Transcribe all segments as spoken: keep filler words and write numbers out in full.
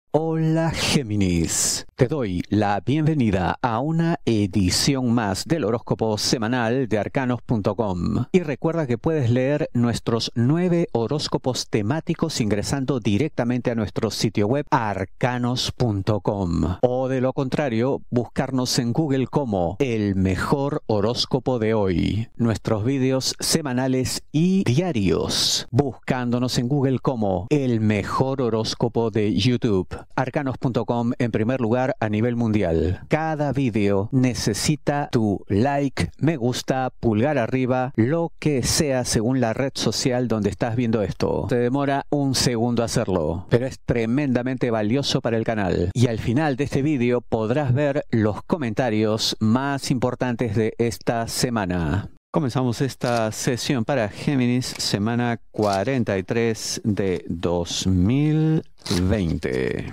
Hola Géminis, te doy la bienvenida a una edición más del horóscopo semanal de arcanos punto com y recuerda que puedes leer nuestros nueve horóscopos temáticos ingresando directamente a nuestro sitio web arcanos punto com o de lo contrario buscarnos en Google como el mejor horóscopo de hoy, nuestros vídeos semanales y diarios, buscándonos en Google como el mejor horóscopo de YouTube. arcanos punto com en primer lugar a nivel mundial. Cada vídeo necesita tu like, me gusta, pulgar arriba, lo que sea según la red social donde estás viendo esto. Te demora un segundo hacerlo, pero es tremendamente valioso para el canal. Y al final de este vídeo podrás ver los comentarios más importantes de esta semana. Comenzamos esta sesión para Géminis, semana cuarenta y tres de dos mil veinte.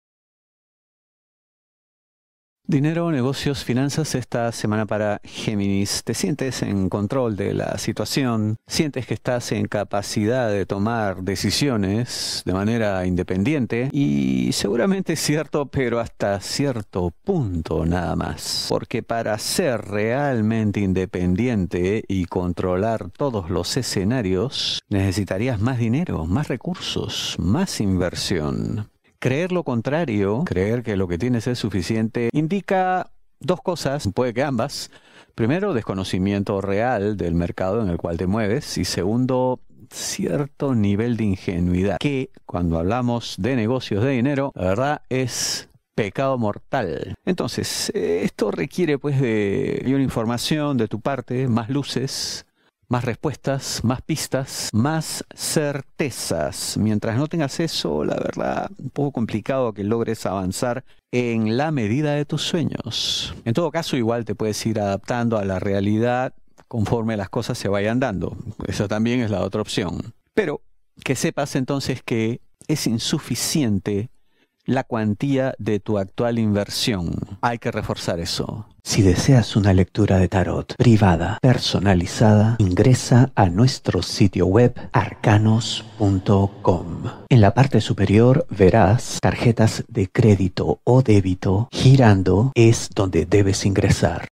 Dinero, negocios, finanzas esta semana para Géminis. Te sientes en control de la situación, sientes que estás en capacidad de tomar decisiones de manera independiente y seguramente es cierto, pero hasta cierto punto nada más. Porque para ser realmente independiente y controlar todos los escenarios, necesitarías más dinero, más recursos, más inversión. Creer lo contrario, creer que lo que tienes es suficiente, indica dos cosas, puede que ambas. Primero, desconocimiento real del mercado en el cual te mueves. Y segundo, cierto nivel de ingenuidad, que cuando hablamos de negocios de dinero, la verdad es pecado mortal. Entonces, esto requiere pues de una información de tu parte, más luces, más respuestas, más pistas, más certezas. Mientras no tengas eso, la verdad, un poco complicado que logres avanzar en la medida de tus sueños. En todo caso, igual te puedes ir adaptando a la realidad conforme las cosas se vayan dando. Eso también es la otra opción. Pero que sepas entonces que es insuficiente la cuantía de tu actual inversión. Hay que reforzar eso. Si deseas una lectura de tarot privada, personalizada, ingresa a nuestro sitio web arcanos punto com. En la parte superior verás tarjetas de crédito o débito. Girando es donde debes ingresar.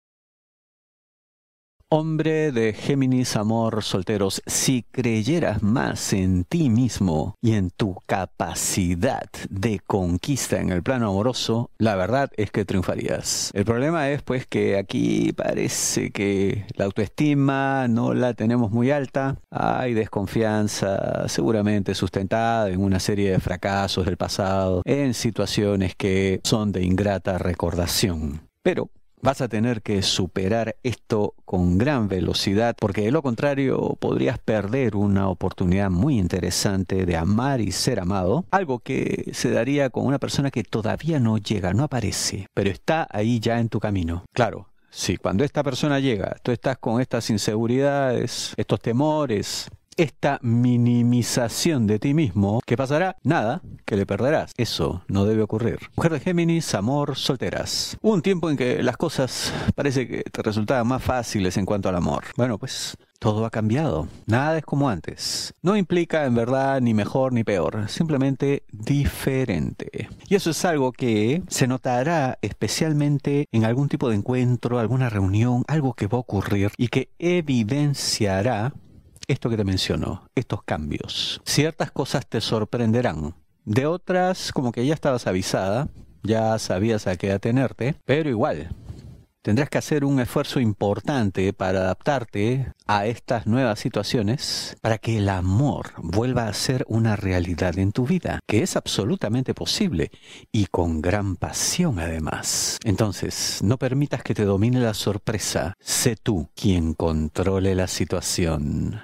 Hombre de Géminis, amor, solteros, si creyeras más en ti mismo y en tu capacidad de conquista en el plano amoroso, la verdad es que triunfarías. El problema es pues que aquí parece que la autoestima no la tenemos muy alta. Hay desconfianza seguramente sustentada en una serie de fracasos del pasado, en situaciones que son de ingrata recordación. Pero vas a tener que superar esto con gran velocidad, porque de lo contrario podrías perder una oportunidad muy interesante de amar y ser amado, algo que se daría con una persona que todavía no llega, no aparece, pero está ahí ya en tu camino. Claro, si cuando esta persona llega, tú estás con estas inseguridades, estos temores, esta minimización de ti mismo, ¿qué pasará? Nada, que le perderás. Eso no debe ocurrir. Mujer de Géminis, amor, solteras. Hubo un tiempo en que las cosas parece que te resultaban más fáciles en cuanto al amor. Bueno, pues todo ha cambiado. Nada es como antes. No implica en verdad ni mejor ni peor, simplemente diferente. Y eso es algo que se notará especialmente en algún tipo de encuentro, alguna reunión, algo que va a ocurrir y que evidenciará esto que te menciono, estos cambios. Ciertas cosas te sorprenderán. De otras, como que ya estabas avisada, ya sabías a qué atenerte, pero igual, tendrás que hacer un esfuerzo importante para adaptarte a estas nuevas situaciones, para que el amor vuelva a ser una realidad en tu vida, que es absolutamente posible y con gran pasión además. Entonces, no permitas que te domine la sorpresa. Sé tú quien controle la situación.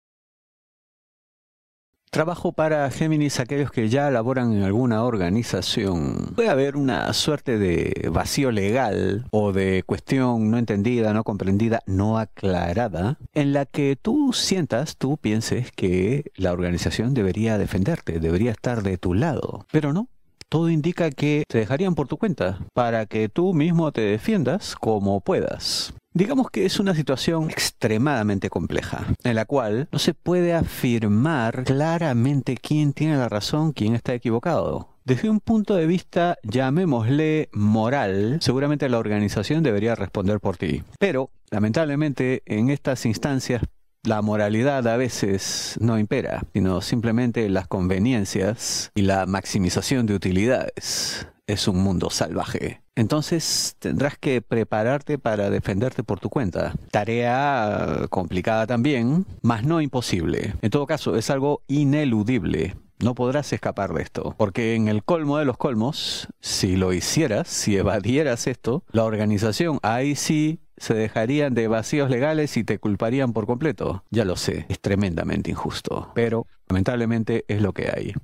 Trabajo para Géminis, aquellos que ya laboran en alguna organización. Puede haber una suerte de vacío legal o de cuestión no entendida, no comprendida, no aclarada, en la que tú sientas, tú pienses que la organización debería defenderte, debería estar de tu lado, pero no. Todo indica que te dejarían por tu cuenta para que tú mismo te defiendas como puedas. Digamos que es una situación extremadamente compleja, en la cual no se puede afirmar claramente quién tiene la razón, quién está equivocado. Desde un punto de vista, llamémosle moral, seguramente la organización debería responder por ti. Pero, lamentablemente, en estas instancias, la moralidad a veces no impera, sino simplemente las conveniencias y la maximización de utilidades. Es un mundo salvaje. Entonces tendrás que prepararte para defenderte por tu cuenta. Tarea complicada también, mas no imposible. En todo caso, es algo ineludible. No podrás escapar de esto, porque en el colmo de los colmos, si lo hicieras, si evadieras esto, la organización ahí sí se dejarían de vacíos legales y te culparían por completo. Ya lo sé, es tremendamente injusto, pero lamentablemente es lo que hay.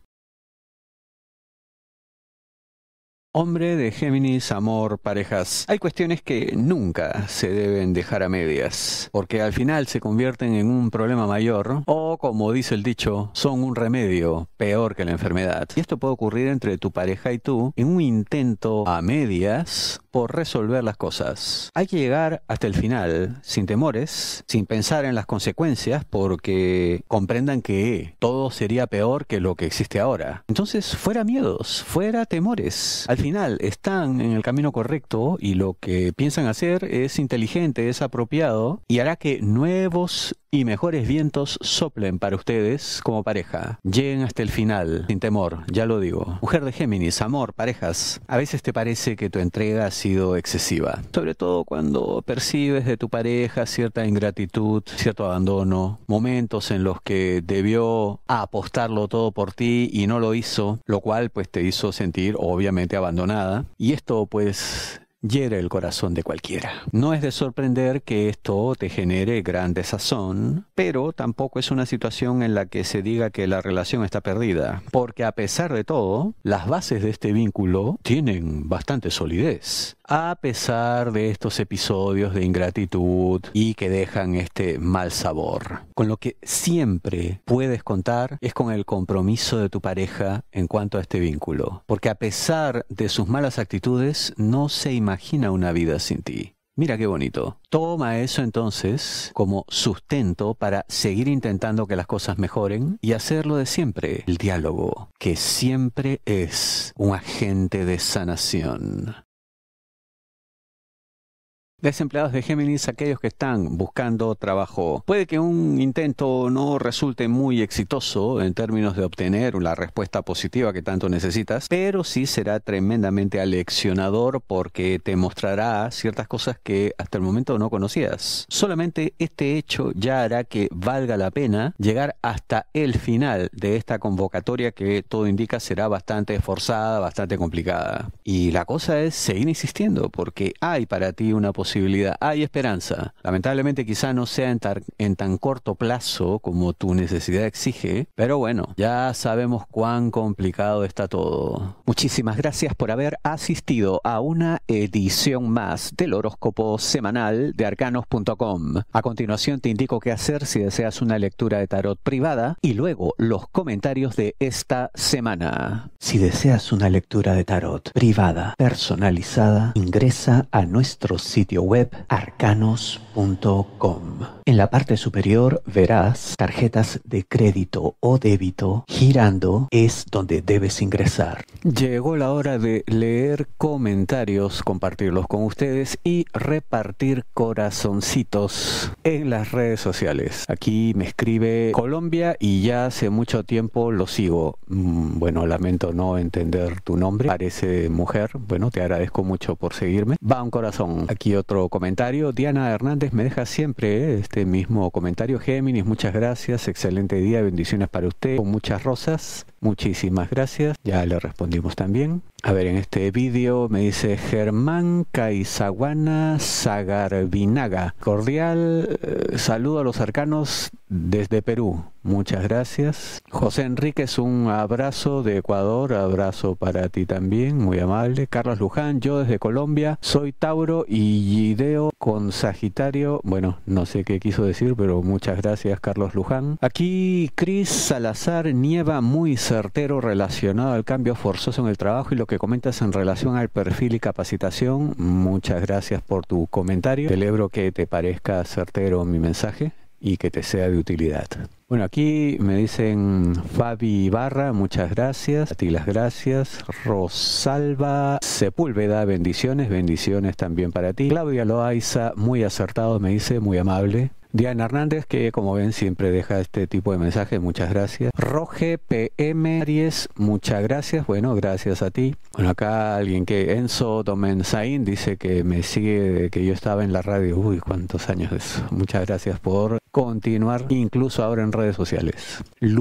Hombre de Géminis, amor, parejas. Hay cuestiones que nunca se deben dejar a medias, porque al final se convierten en un problema mayor, o como dice el dicho, son un remedio peor que la enfermedad. Y esto puede ocurrir entre tu pareja y tú en un intento a medias por resolver las cosas. Hay que llegar hasta el final, sin temores, sin pensar en las consecuencias, porque comprendan que todo sería peor que lo que existe ahora. Entonces, fuera miedos, fuera temores. Al final están en el camino correcto y lo que piensan hacer es inteligente, es apropiado y hará que nuevos y mejores vientos soplen para ustedes como pareja. Lleguen hasta el final, sin temor, ya lo digo. Mujer de Géminis, amor, parejas. A veces te parece que tu entrega ha sido excesiva, sobre todo cuando percibes de tu pareja cierta ingratitud, cierto abandono, momentos en los que debió apostarlo todo por ti y no lo hizo, lo cual pues te hizo sentir obviamente abandonada. Y esto pues hiere el corazón de cualquiera. No es de sorprender que esto te genere gran desazón, pero tampoco es una situación en la que se diga que la relación está perdida, porque a pesar de todo, las bases de este vínculo tienen bastante solidez. A pesar de estos episodios de ingratitud y que dejan este mal sabor. Con lo que siempre puedes contar es con el compromiso de tu pareja en cuanto a este vínculo. Porque a pesar de sus malas actitudes, no se imagina una vida sin ti. Mira qué bonito. Toma eso entonces como sustento para seguir intentando que las cosas mejoren y hacerlo de siempre. El diálogo, que siempre es un agente de sanación. Desempleados de Géminis, aquellos que están buscando trabajo. Puede que un intento no resulte muy exitoso en términos de obtener la respuesta positiva que tanto necesitas, pero sí será tremendamente aleccionador porque te mostrará ciertas cosas que hasta el momento no conocías. Solamente este hecho ya hará que valga la pena llegar hasta el final de esta convocatoria que todo indica será bastante esforzada, bastante complicada. Y la cosa es seguir insistiendo porque hay para ti una posibilidad. Hay esperanza. Lamentablemente quizá no sea en, tar, en tan corto plazo como tu necesidad exige, pero bueno, ya sabemos cuán complicado está todo. Muchísimas gracias por haber asistido a una edición más del horóscopo semanal de arcanos punto com. A continuación te indico qué hacer si deseas una lectura de tarot privada y luego los comentarios de esta semana. Si deseas una lectura de tarot privada, personalizada, ingresa a nuestro sitio web arcanos punto com. En la parte superior verás tarjetas de crédito o débito girando, es donde debes ingresar. Llegó la hora de leer comentarios, compartirlos con ustedes y repartir corazoncitos en las redes sociales. Aquí me escribe Colombia y ya hace mucho tiempo lo sigo. Mm, bueno, lamento no entender tu nombre, parece mujer. Bueno, te agradezco mucho por seguirme. Va un corazón. Aquí otro comentario. Diana Hernández me deja siempre este mismo comentario. Géminis, muchas gracias. Excelente día. Bendiciones para usted. Con muchas rosas. Muchísimas gracias. Ya le respondimos también. A ver, en este vídeo me dice Germán Caizaguana Sagarbinaga. Cordial eh, saludo a los arcanos desde Perú. Muchas gracias. José Enríquez, un abrazo de Ecuador. Abrazo para ti también, muy amable. Carlos Luján, yo desde Colombia. Soy Tauro y Gideo con Sagitario. Bueno, no sé qué quiso decir, pero muchas gracias, Carlos Luján. Aquí Cris Salazar Nieva, muy certero relacionado al cambio forzoso en el trabajo y lo que comentas en relación al perfil y capacitación. Muchas gracias por tu comentario. Celebro que te parezca certero mi mensaje. y que te sea de utilidad. Bueno, aquí me dicen Fabi Ibarra, muchas gracias. A ti las gracias. Rosalba Sepúlveda, bendiciones, bendiciones también para ti. Claudia Loaiza, muy acertado, me dice, muy amable. Diana Hernández, que como ven siempre deja este tipo de mensajes, muchas gracias. Roge P M Aries, muchas gracias, bueno, gracias a ti. Bueno, acá alguien que, Enzo Domenzain, dice que me sigue, que yo estaba en la radio, uy, cuántos años de eso. Muchas gracias por continuar, incluso ahora en redes sociales.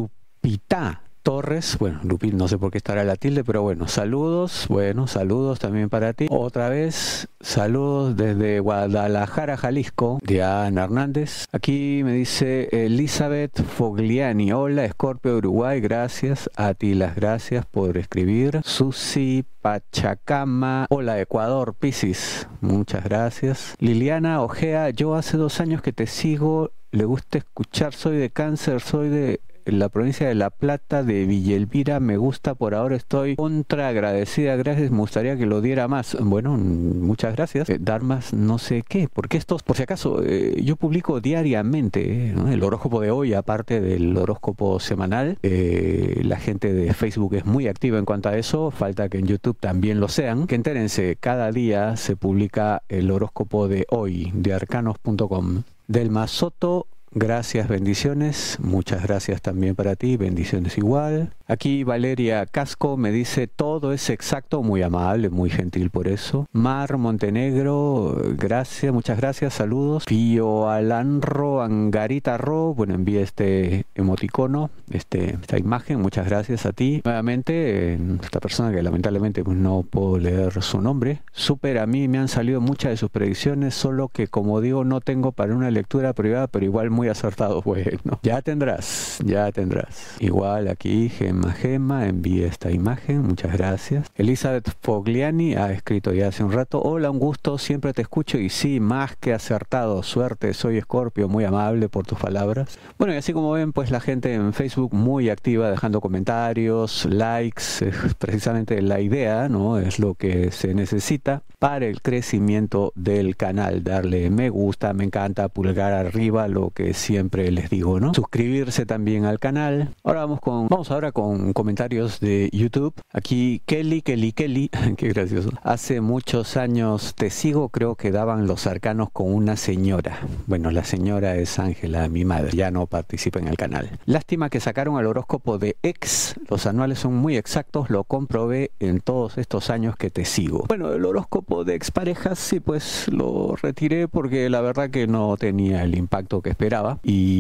Lupita Torres, bueno, Lupita, no sé por qué estará la tilde, pero bueno, saludos, bueno, saludos también para ti. Otra vez, saludos desde Guadalajara, Jalisco, Diana Hernández. Aquí me dice Elizabeth Fogliani, hola, Scorpio Uruguay, gracias. A ti las gracias por escribir. Susi Pachacama, hola, Ecuador, Piscis, muchas gracias. Liliana Ojea, yo hace dos años que te sigo, le gusta escuchar, soy de Cáncer, soy de en la provincia de La Plata, de Villa Elvira, me gusta, por ahora estoy contra agradecida, gracias, me gustaría que lo diera más. Bueno, muchas gracias. Eh, dar más no sé qué, porque estos, por si acaso, eh, yo publico diariamente, ¿no? El horóscopo de hoy, aparte del horóscopo semanal. Eh, la gente de Facebook es muy activa en cuanto a eso, falta que en YouTube también lo sean. Que entérense, cada día se publica el horóscopo de hoy, de arcanos punto com. Delma Soto, gracias, bendiciones, muchas gracias también para ti, bendiciones igual. Aquí Valeria Casco me dice, todo es exacto, muy amable, muy gentil por eso. Mar Montenegro, gracias, muchas gracias, saludos. Pío Alanro Angarita Ro, bueno, envía este emoticono, este, esta imagen, muchas gracias a ti. Nuevamente, esta persona que lamentablemente pues, no puedo leer su nombre. Súper, a mí me han salido muchas de sus predicciones, solo que como digo, no tengo para una lectura privada, pero igual muy acertado. Bueno, ya tendrás, ya tendrás. Igual aquí, Gema Gema, envía esta imagen, muchas gracias. Elizabeth Fogliani ha escrito ya hace un rato, hola, un gusto, siempre te escucho y sí, más que acertado, suerte, soy Scorpio, muy amable por tus palabras. Bueno, y así como ven, pues la gente en Facebook muy activa, dejando comentarios, likes, es precisamente la idea, ¿no? Es lo que se necesita para el crecimiento del canal, darle me gusta, me encanta, pulgar arriba, lo que siempre les digo, ¿no? Suscribirse también al canal. Ahora vamos con, vamos ahora con comentarios de YouTube. Aquí Kelly, Kelly, Kelly, qué gracioso. Hace muchos años te sigo, creo que daban los arcanos con una señora. Bueno, la señora es Ángela, mi madre, ya no participa en el canal. Lástima que sacaron al horóscopo de ex, los anuales son muy exactos, lo comprobé en todos estos años que te sigo. Bueno, el horóscopo de exparejas sí, pues lo retiré porque la verdad que no tenía el impacto que esperaba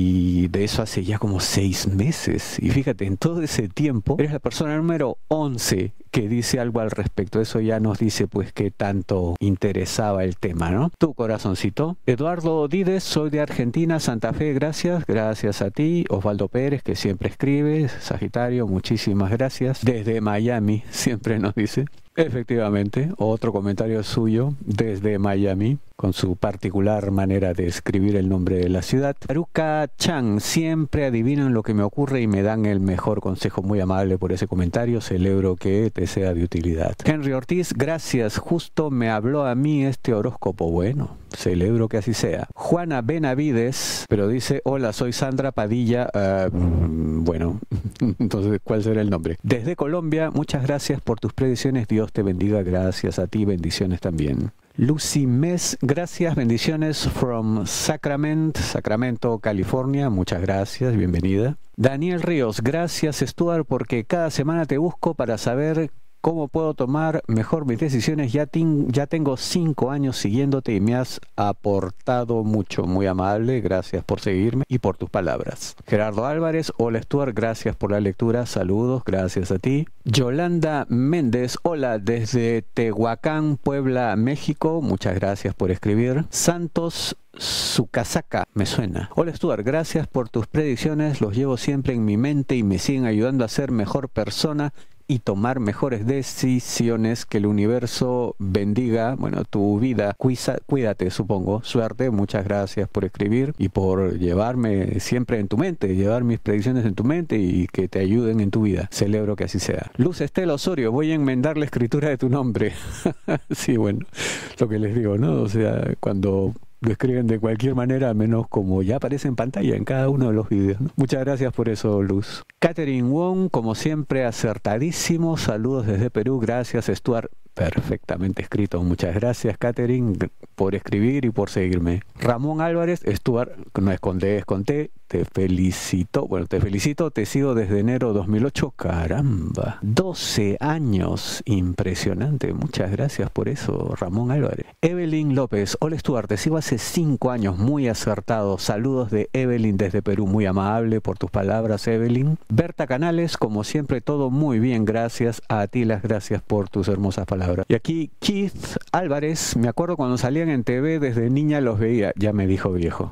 y de eso hace ya como seis meses y fíjate, en todo ese tiempo eres la persona número once que dice algo al respecto. Eso ya nos dice pues qué tanto interesaba el tema, ¿no? Tu corazoncito. Eduardo Dides, soy de Argentina, Santa Fe, gracias, gracias a ti. Osvaldo Pérez, que siempre escribe, Sagitario, muchísimas gracias. Desde Miami, siempre nos dice. Efectivamente, otro comentario suyo desde Miami, con su particular manera de escribir el nombre de la ciudad. Aruka Chan, siempre adivinan lo que me ocurre y me dan el mejor consejo, muy amable por ese comentario, celebro que te sea de utilidad. Henry Ortiz, gracias, justo me habló a mí este horóscopo, bueno, celebro que así sea. Juana Benavides, pero dice, hola, soy Sandra Padilla, uh, bueno, entonces, ¿cuál será el nombre? Desde Colombia, muchas gracias por tus predicciones, Dios te bendiga, gracias a ti, bendiciones también. Lucy Mes, gracias, bendiciones from Sacramento, Sacramento, California, muchas gracias, bienvenida. Daniel Ríos, gracias Stuart porque cada semana te busco para saber cómo puedo tomar mejor mis decisiones. Ya, ten, ya tengo cinco años siguiéndote y me has aportado mucho, muy amable, gracias por seguirme y por tus palabras. Gerardo Álvarez, hola Stuart, gracias por la lectura, saludos, gracias a ti. Yolanda Méndez, hola desde Tehuacán, Puebla, México, muchas gracias por escribir. Santos Sucasaca, me suena. Hola Stuart, gracias por tus predicciones, los llevo siempre en mi mente y me siguen ayudando a ser mejor persona y tomar mejores decisiones. Que el universo bendiga, bueno, tu vida. Cuisa, cuídate, supongo. Suerte, muchas gracias por escribir y por llevarme siempre en tu mente, llevar mis predicciones en tu mente y que te ayuden en tu vida. Celebro que así sea. Luz Estela Osorio, voy a enmendar la escritura de tu nombre. Sí, bueno, lo que les digo, ¿no? O sea, cuando lo escriben de cualquier manera, menos como ya aparece en pantalla en cada uno de los vídeos, ¿no? Muchas gracias por eso, Luz. Catherine Wong, como siempre, acertadísimo. Saludos desde Perú. Gracias, Stuart. Perfectamente escrito. Muchas gracias, Catherine, por escribir y por seguirme. Ramón Álvarez, Stuart, no es con D, es con T. Te felicito. Bueno, te felicito. Te sigo desde enero dos mil ocho. Caramba. doce años. Impresionante. Muchas gracias por eso, Ramón Álvarez. Evelyn López. Hola, Stuart. Te sigo hace cinco años. Muy acertado. Saludos de Evelyn desde Perú. Muy amable por tus palabras, Evelyn. Berta Canales, como siempre, todo muy bien. Gracias a ti. Las gracias por tus hermosas palabras. Y aquí Keith Álvarez. Me acuerdo cuando salían en T V desde niña los veía. Ya me dijo viejo.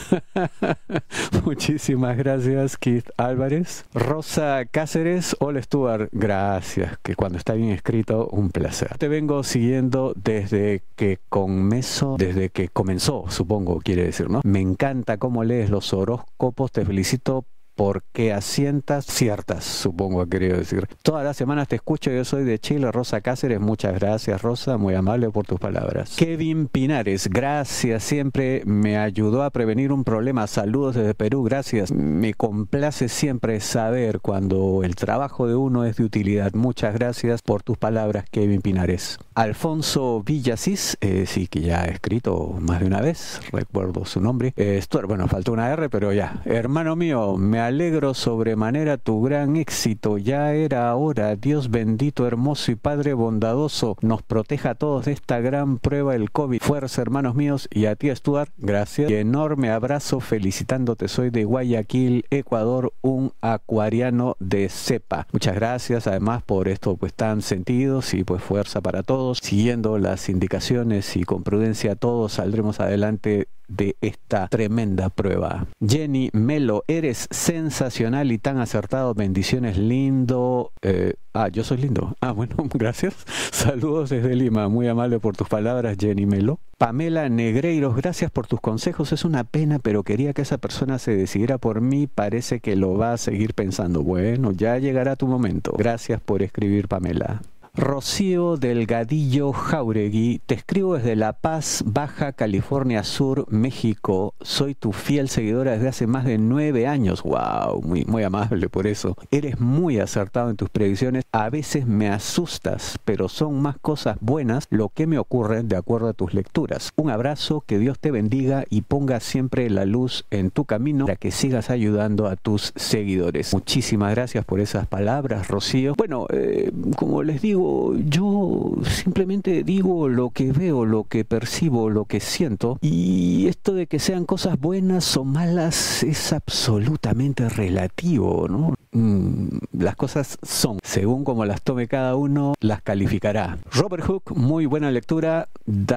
Muchísimas gracias, Keith Álvarez. Rosa Cáceres, hola Stuart, gracias, que cuando está bien escrito, un placer. Te vengo siguiendo desde que comenzó, desde que comenzó, supongo quiere decir, ¿no? Me encanta cómo lees los horóscopos, te felicito porque asientas ciertas, supongo ha querido decir. Todas las semanas te escucho, yo soy de Chile, Rosa Cáceres, muchas gracias Rosa, muy amable por tus palabras. Kevin Pinares, gracias, siempre me ayudó a prevenir un problema, saludos desde Perú, gracias. Me complace siempre saber cuando el trabajo de uno es de utilidad, muchas gracias por tus palabras, Kevin Pinares. Alfonso Villasís, eh, sí que ya he escrito más de una vez, recuerdo su nombre. Eh, Stuart, bueno, faltó una R, pero ya. Hermano mío, me alegro sobremanera tu gran éxito, ya era hora, Dios bendito, hermoso y Padre bondadoso, nos proteja a todos de esta gran prueba del COVID. Fuerza, hermanos míos, y a ti, Stuart, gracias. Y enorme abrazo, felicitándote, soy de Guayaquil, Ecuador, un acuariano de cepa. Muchas gracias, además, por esto pues tan sentidos y pues fuerza para todos. Siguiendo las indicaciones y con prudencia todos saldremos adelante de esta tremenda prueba. Jenny Melo, eres sensacional y tan acertado, bendiciones, lindo. Eh, ah, yo soy lindo. Ah, bueno, gracias. Saludos desde Lima, muy amable por tus palabras, Jenny Melo. Pamela Negreiros, gracias por tus consejos, es una pena, pero quería que esa persona se decidiera por mí, parece que lo va a seguir pensando. Bueno, ya llegará tu momento. Gracias por escribir, Pamela. Rocío Delgadillo Jauregui, te escribo desde La Paz, Baja California Sur, México. Soy tu fiel seguidora desde hace más de nueve años. Wow, muy, muy amable por eso. Eres muy acertado en tus predicciones. A veces me asustas, pero son más cosas buenas lo que me ocurren de acuerdo a tus lecturas. Un abrazo, que Dios te bendiga y ponga siempre la luz en tu camino para que sigas ayudando a tus seguidores. Muchísimas gracias por esas palabras, Rocío. Bueno, eh, como les digo, yo simplemente digo lo que veo, lo que percibo, lo que siento, y esto de que sean cosas buenas o malas es absolutamente relativo, ¿no? Mm, las cosas son, según como las tome cada uno, las calificará. Robert Hook, muy buena lectura.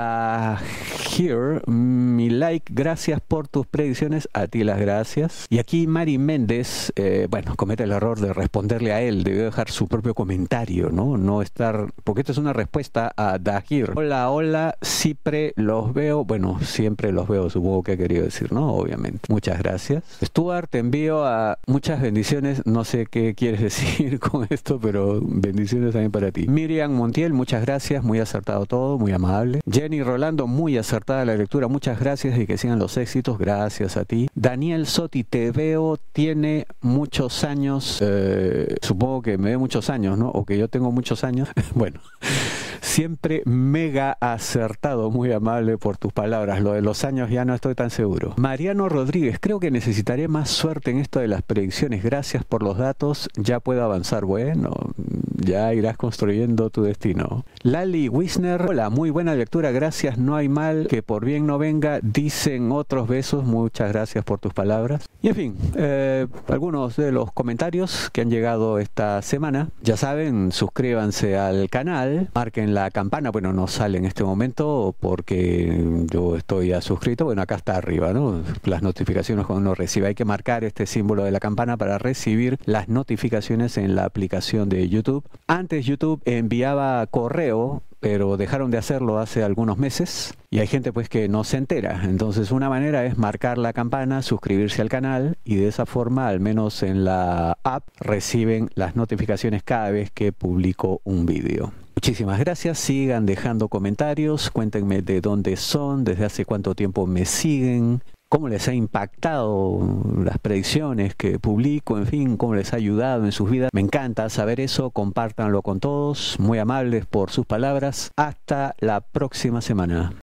Da Here, mi like, gracias por tus predicciones, a ti las gracias. Y aquí Mari Méndez, eh, bueno, comete el error de responderle a él, debió dejar su propio comentario, ¿no? No estar, porque esto es una respuesta a Da Here. Hola, hola, siempre los veo, bueno, siempre los veo, supongo que ha querido decir, ¿no? Obviamente. Muchas gracias. Stuart, te envío a muchas bendiciones, no sé qué quieres decir con esto, pero bendiciones también para ti. Miriam Montiel, muchas gracias, muy acertado todo, muy amable. Jenny Rolando, muy acertada la lectura, muchas gracias y que sigan los éxitos, gracias a ti. Daniel Sotti, te veo, tiene muchos años, eh, supongo que me ve muchos años, ¿no? O que yo tengo muchos años, bueno. Siempre mega acertado, muy amable por tus palabras. Lo de los años ya no estoy tan seguro. Mariano Rodríguez, creo que necesitaré más suerte en esto de las predicciones. Gracias por los datos, ya puedo avanzar. Bueno, ya irás construyendo tu destino. Lali Wisner, hola, muy buena lectura, gracias, no hay mal que por bien no venga, dicen otros besos, muchas gracias por tus palabras. Y en fin, eh, algunos de los comentarios que han llegado esta semana. Ya saben, suscríbanse al canal, marquen la campana, bueno, no sale en este momento porque yo estoy ya suscrito, bueno, acá está arriba, ¿no? Las notificaciones cuando uno recibe, hay que marcar este símbolo de la campana para recibir las notificaciones en la aplicación de YouTube. Antes YouTube enviaba correo, pero dejaron de hacerlo hace algunos meses y hay gente pues que no se entera. Entonces una manera es marcar la campana, suscribirse al canal y de esa forma, al menos en la app, reciben las notificaciones cada vez que publico un vídeo. Muchísimas gracias, sigan dejando comentarios, cuéntenme de dónde son, desde hace cuánto tiempo me siguen, cómo les ha impactado las predicciones que publico, en fin, cómo les ha ayudado en sus vidas. Me encanta saber eso, compártanlo con todos, muy amables por sus palabras. Hasta la próxima semana.